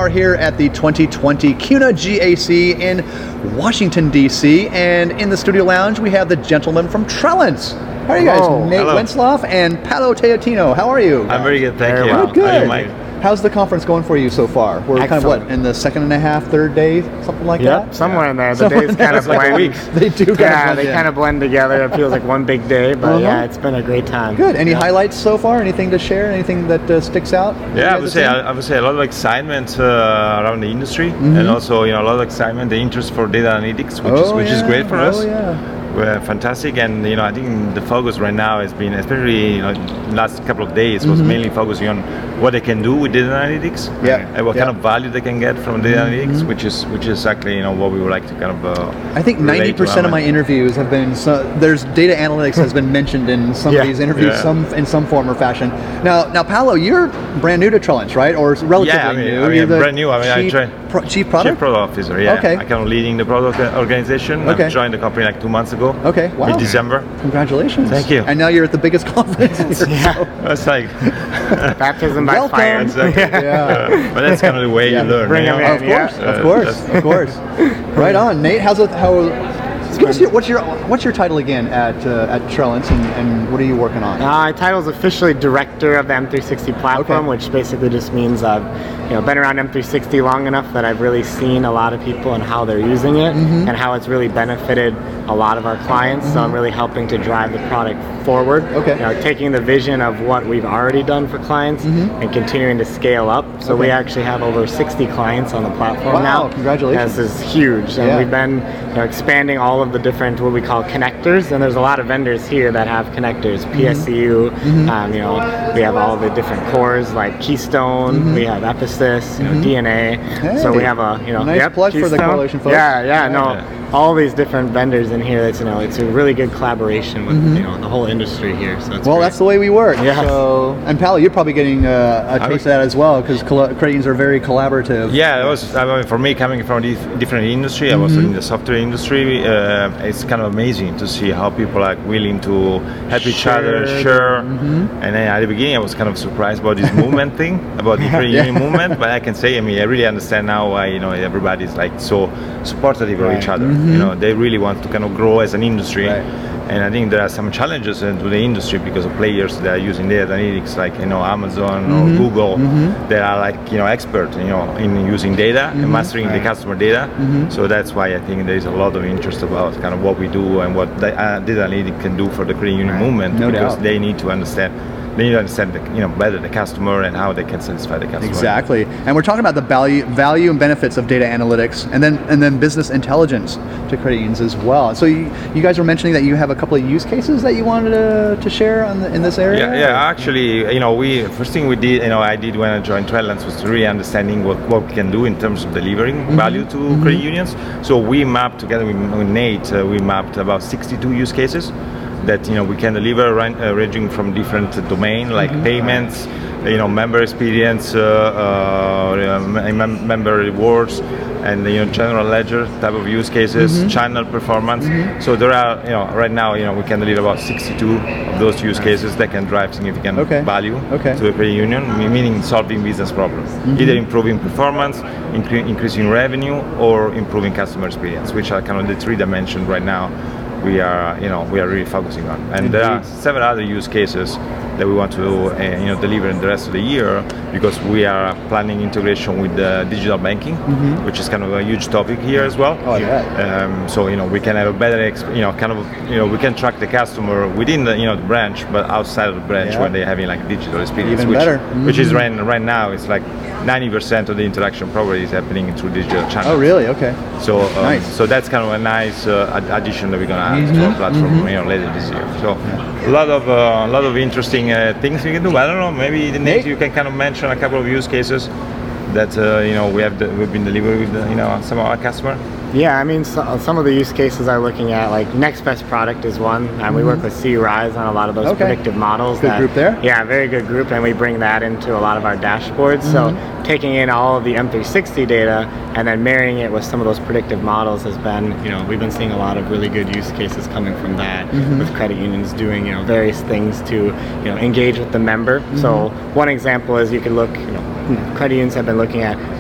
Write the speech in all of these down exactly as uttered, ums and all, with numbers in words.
are here at the twenty twenty CUNA G A C in Washington, D C, and in the studio lounge we have the gentleman from Trellence. How are you guys? Hello. Nate Hello. Wentzloff and Paolo Teotino. How are you? I'm very good, thank Very you. well. Good, good. How are you, Mike? How's the conference going for you so far? We're kind of Excellent. what, in the second and a half, third day, something like Yep, that? somewhere in there. The Somewhere days in there. kind of It's like a blend. week. They do kind yeah, of blend they in. kind of blend together. It feels like one big day, but Uh-huh. yeah, it's been a great time. Good. Any Yeah. highlights so far? Anything to share? Anything that uh, sticks out? Yeah, I would say I would say a lot of excitement uh, around the industry, and also you know a lot of excitement, the interest for data analytics, which is Oh, which is yeah. great for oh, us. Yeah. We're fantastic, and you know I think the focus right now has been, especially you know last couple of days, was mainly focusing on what they can do with data analytics, Yeah. and what Yeah. kind of value they can get from data analytics, which is which is exactly you know what we would like to kind of. Uh, I think relate ninety to percent of my Ahmed. interviews have been, so, there's data analytics has been mentioned in some Yeah. of these interviews, Yeah. some in some form or fashion. Now, now Paolo, you're brand new to Trellence, right? Or relatively Yeah, I mean- new? I mean, You're I'm the brand new. I mean, I chief, joined- pro, chief product? Chief Product Officer, yeah. Okay. I kind of leading the product organization. Okay. I joined the company like two months ago. Okay, wow. In December. Congratulations. Thank you. And now you're at the biggest conference here. Yeah. so- It's like, Baptism by Welcome. fire. exactly. Yeah. Uh, but that's kind of the way Yeah. you learn. Bring you 'em know? in. Of Yeah. course, of Uh, course, that's- of course. Right on, Nate. How's it? How? Give us your, what's your what's your title again at uh, at Trellence, and, and what are you working on? Uh, my title is officially director of the M three sixty platform, Okay. which basically just means I've you know been around M three sixty long enough that I've really seen a lot of people and how they're using it, Mm-hmm. and how it's really benefited a lot of our clients. So I'm really helping to drive the product forward. Okay. You know, taking the vision of what we've already done for clients and continuing to scale up. So we Mm-hmm. Okay. actually have over sixty clients on the platform Wow, now. congratulations. This is huge, and Yeah. we've been you know, expanding all of the different what we call connectors, and there's a lot of vendors here that have connectors. P S C U, Mm-hmm. um, you know, we have all the different cores like Keystone, we have Epicys, you know, D N A. So we Mm-hmm. Hey, have a you know, nice yep, plug for the Keystone. Correlation folks. Yeah, yeah, no, Yeah. all these different vendors in here. That's you know, it's a really good collaboration with you know the whole industry here. So it's Mm-hmm. Well, great. that's the way we work. Yes. So, and Paolo, you're probably getting uh, a I taste would- of that as well, because credit unions are very collaborative. Yeah, it was. I mean, for me, coming from a different industry, I was Mm-hmm. in the software industry. Uh, it's kind of amazing to see how people are willing to help each other, Share. share. Mm-hmm. And then at the beginning, I was kind of surprised about this movement thing, about the credit Yeah. union movement. But I can say, I mean, I really understand now why you know everybody's like so supportive of each Right. other. You know, they really want to kind of grow as an industry. Right. And I think there are some challenges into the industry because of players that are using data analytics, like you know Amazon or Google, that are like you know expert, you know, in using data and mastering the customer data. So that's why I think there is a lot of interest about kind of what we do and what the, uh, data analytics can do for the credit union movement, No because doubt. they need to understand, they need to understand the, you know better the customer and how they can satisfy the customer. Exactly. And we're talking about the value, value and benefits of data analytics, and then and then business intelligence to credit unions as well. So you, you guys were mentioning that you have a couple of use cases that you wanted to, to share on the, in this area. Yeah, yeah. Actually, you know, we first thing we did, you know, I did when I joined Trellence was to really understanding what, what we can do in terms of delivering value to credit unions. So we mapped together with, with Nate, uh, we mapped about sixty-two use cases that you know we can deliver, ran- uh, ranging from different domain like payments, you know, member experience, uh, uh, mem- member rewards, and you know general ledger type of use cases, channel performance. So there are you know right now you know we can deliver about sixty-two of those use cases that can drive significant Okay. value Okay. to a credit union, me- meaning solving business problems, either improving performance, incre- increasing revenue, or improving customer experience, which are kind of the three dimensions right now we are you know we are really focusing on. And there are several other use cases that we want to uh, you know deliver in the rest of the year, because we are planning integration with uh, digital banking, which is kind of a huge topic here as well. Oh, yeah. Um, so you know we can have a better exp- you know kind of you know we can track the customer within the you know the branch, but outside of the branch Yeah. when they're having like digital experience, Even which, better. which is Mhm. right right now it's like ninety percent of the interaction probably is happening through digital channels. Oh, really? Okay. So, um, Nice. so that's kind of a nice uh, ad- addition that we're gonna add to our platform, you know, later this year. So, a lot of uh, a lot of interesting uh, things we can do. I don't know, maybe Nate, Nate? you can kind of mention a couple of use cases that uh, you know we have the, we've been delivering with uh, you know some of our customer. Yeah, I mean, so, some of the use cases I'm looking at, like Next Best Product is one, and we work with C Rise on a lot of those Okay. predictive models. Good that- group there. Yeah, very good group, and we bring that into a lot of our dashboards. So taking in all of the M three sixty data and then marrying it with some of those predictive models has been, you know, we've been seeing a lot of really good use cases coming from that, with credit unions doing, you know, various things to, you know, engage with the member. So one example is you could look, you know, credit unions have been looking at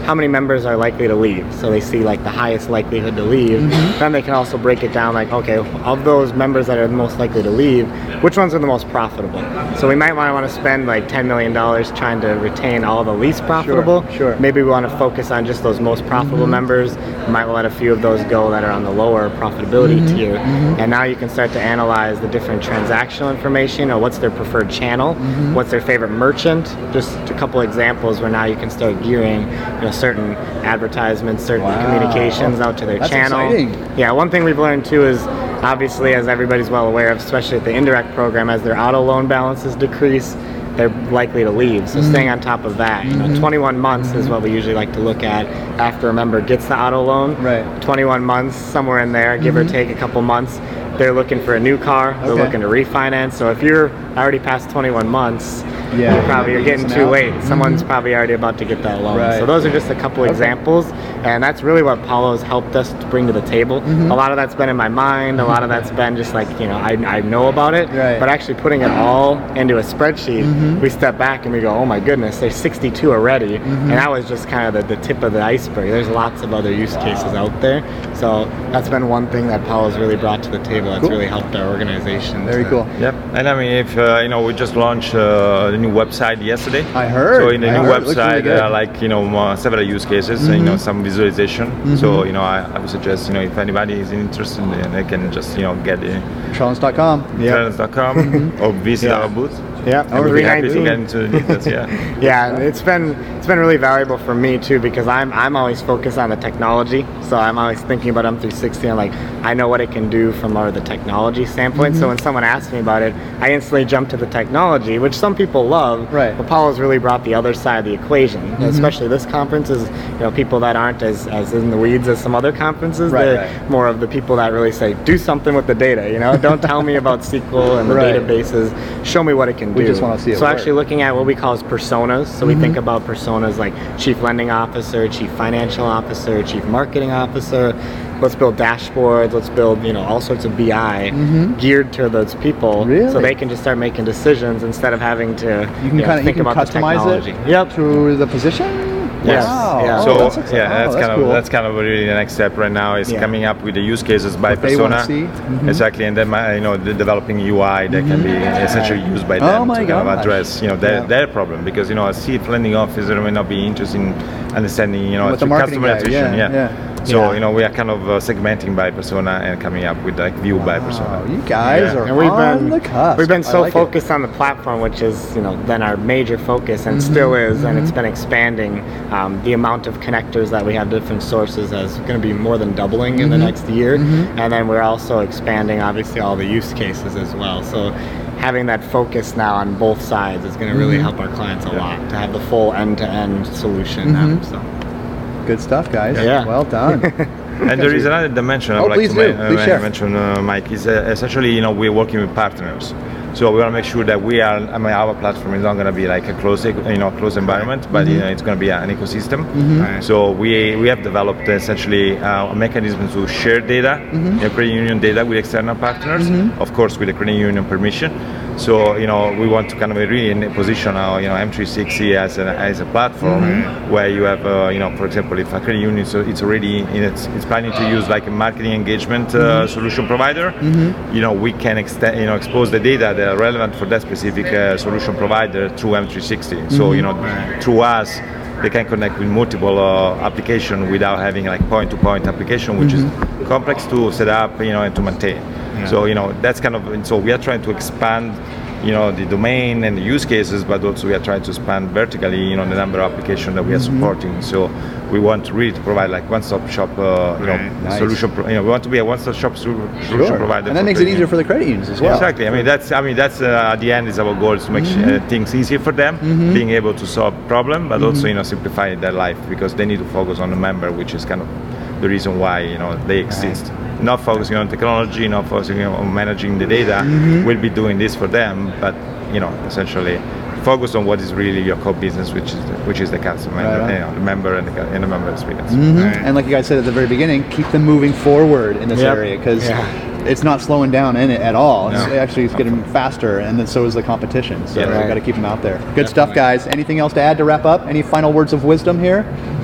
how many members are likely to leave. So they see like the highest likelihood to leave. Mm-hmm. Then they can also break it down like, okay, of those members that are the most likely to leave, which ones are the most profitable? So we might want to want to spend like ten million dollars trying to retain all the least profitable. Sure, sure. Maybe we want to focus on just those most profitable mm-hmm. members. We might let a few of those go that are on the lower profitability mm-hmm. tier. Mm-hmm. And now you can start to analyze the different transactional information, or what's their preferred channel, mm-hmm. what's their favorite merchant. Just a couple examples where now you can start gearing, you know, certain advertisements, certain wow. communications out to their That's channel. Exciting. Yeah, one thing we've learned too is, obviously, as everybody's well aware of, especially at the indirect program, as their auto loan balances decrease, they're likely to leave. So mm-hmm. staying on top of that, you know, mm-hmm. twenty-one months mm-hmm. is what we usually like to look at after a member gets the auto loan. Right. twenty-one months, somewhere in there, give mm-hmm. or take a couple months. They're looking for a new car. They're okay. looking to refinance. So if you're already past twenty-one months, yeah, you're probably you're getting too out. late. Mm-hmm. Someone's probably already about to get that loan. Right. So those are just a couple okay. examples, and that's really what Paulo's helped us to bring to the table. Mm-hmm. A lot of that's been in my mind. A lot of that's been just like, you know, I, I know about it, right. but actually putting it all into a spreadsheet, mm-hmm. we step back and we go, oh my goodness, there's sixty-two already, mm-hmm. and that was just kind of the, the tip of the iceberg. There's lots of other use wow. cases out there. So that's been one thing that Paulo's really brought to the table. That's cool. really helped our organization. Very to, cool. Yep. And I mean, if uh, you know, we just launched uh, the new website yesterday. I heard. So in the I new heard. website, really there are like you know uh, several use cases, mm-hmm. and, you know, some visualization. Mm-hmm. So you know, I, I would suggest, you know, if anybody is interested, then they can just, you know, get it. Trellens dot com. Trellens dot com or visit yeah. our booth. Yeah, and we'll be happy to get into the details. Yeah. Yeah, it's been it's been really valuable for me too, because I'm I'm always focused on the technology. So I'm always thinking about M three sixty and like I know what it can do from more of the technology standpoint. Mm-hmm. So when someone asks me about it, I instantly jump to the technology, which some people love. Right. But Paulo's really brought the other side of the equation. Mm-hmm. Especially this conference is, you know, people that aren't as, as in the weeds as some other conferences. Right, They're right. more of the people that really say, do something with the data. You know, don't tell me about S Q L and the right. databases. Show me what it can We do. just want to see it so work. Actually looking at what we call as personas. So mm-hmm. we think about personas like chief lending officer, chief financial officer, chief marketing officer. Let's build dashboards. Let's build, you know, all sorts of B I mm-hmm. geared to those people, really? So they can just start making decisions instead of having to you can you know, kind of think you can about the customize technology. it Yep. to the position. Yes. Wow. Yeah. So oh, that's yeah, that's, oh, kind cool. of that's kind of really the next step right now is yeah. coming up with the use cases by what persona. Mm-hmm. Exactly, and then my, you know, the developing U I that mm-hmm. can be essentially used by them oh my to kind of address, you know, their, yeah. their problem, because, you know, a chief lending officer may not be interested in understanding, you know, With the customer guy. attrition. Yeah, Yeah. yeah. So yeah. you know, we are kind of uh, segmenting by persona and coming up with like view wow. by persona. You guys yeah. are and we've on been, the cusp. We've been so like focused it. on the platform, which is, you know, been our major focus and mm-hmm. still is, and mm-hmm. it's been expanding. Um, the amount of connectors that we have to different sources is going to be more than doubling mm-hmm. in the next year, mm-hmm. and then we're also expanding, obviously, all the use cases as well. So having that focus now on both sides is going to really mm-hmm. help our clients a yeah. lot to have the full end-to-end solution mm-hmm. now. So. Good stuff, guys. Yeah. Well done. And there is another dimension I oh, would like please to do. ma- Please uh, share. mention, uh, Mike, is uh, essentially, you know, we're working with partners. So we want to make sure that we are, I mean, our platform is not going to be like a closed, you know, closed environment, but mm-hmm. you know, it's going to be an ecosystem. Mm-hmm. Right. So we we have developed essentially uh, a mechanism to share data, mm-hmm. you know, credit union data with external partners, mm-hmm. of course with the credit union permission. So you know, we want to kind of really position our, you know, M three sixty as a as a platform mm-hmm. where you have, uh, you know, for example, if a credit union so it's already in its, it's planning to use like a marketing engagement uh, mm-hmm. solution provider, mm-hmm. you know, we can extend, you know, expose the data that are relevant for that specific uh, solution provider through M three sixty. Mm-hmm. So you know, through us, they can connect with multiple uh, applications without having like point-to-point application, which mm-hmm. is complex to set up, you know, and to maintain. Yeah. So you know, that's kind of, and so we are trying to expand, you know, the domain and the use cases, but also we are trying to expand vertically, you know, the number of applications that we are mm-hmm. supporting. So we want to really to provide like one-stop shop, uh, you know, nice. solution. Pro- you know, we want to be a one-stop shop solution sure. provider, and that makes it easier for the credit unions as well. Exactly. I mean, that's I mean that's uh, at the end is our goal, is to make mm-hmm. uh, things easier for them, mm-hmm. being able to solve problem, but mm-hmm. also, you know, simplify their life, because they need to focus on the member, which is kind of the reason why, you know, they exist. Right. Not focusing on technology, not focusing on managing the data. Mm-hmm. We'll be doing this for them, but you know, essentially focus on what is really your core business, which is the, which is the customer, right and the, you know, the member and the, and the member experience. Mm-hmm. Right. And like you guys said at the very beginning, keep them moving forward in this yep. area, because yeah. it's not slowing down in it at all. No. It's actually it's getting faster, and then so is the competition. So yeah, we've right. got to keep them out there. Good Definitely. stuff, guys. Anything else to add to wrap up? Any final words of wisdom here?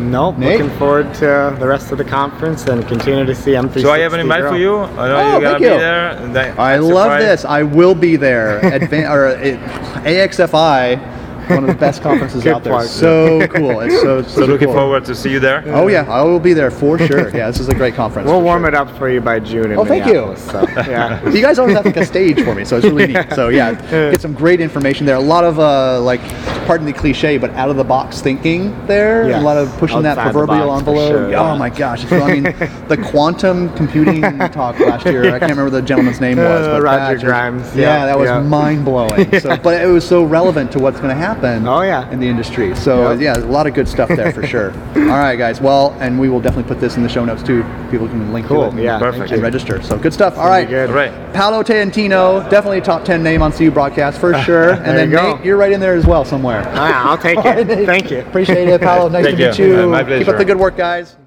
Nope. Nate? Looking forward to the rest of the conference and continue to see M three sixty. So I have an invite grow. for you. I know Oh, you're gonna thank be you. there. and that- I that's love surprise. this. I will be there. Advan- or it, A X F I, one of the best conferences Good out there. plug. So cool. It's so, So looking cool. forward to see you there. Oh yeah, I will be there for sure. Yeah, this is a great conference. We'll for warm sure. it up for you by June in Oh, thank you. Minneapolis. So, yeah. You guys always have like a stage for me, so it's really neat. So yeah, get some great information there. A lot of uh, like, pardon the cliche, but out of the box thinking there. Yes. A lot of pushing that Outside the proverbial box, for envelope. sure, Oh yeah. my gosh! So, I mean, the quantum computing talk last year. I can't remember what the gentleman's name was, Uh, but Roger that just- Grimes. Yeah, Yeah, that was yeah. mind blowing. So, but it was so relevant to what's going to happen. Oh, yeah. in the industry. So Yep. yeah, a lot of good stuff there for sure. All right, guys. Well, and we will definitely put this in the show notes too. People can link Cool, to it. and- yeah, Perfect. thank And you. register. So good stuff. All be right. good. All right. Paolo Tantino, definitely a top ten name on C U Broadcast for sure. And There then you go. Nate, you're right in there as well somewhere. Ah, I'll take All right, it. Nate. Thank you. Appreciate it, Paolo. Nice Thank to meet you. you. Uh, my Keep up pleasure. the good work, guys.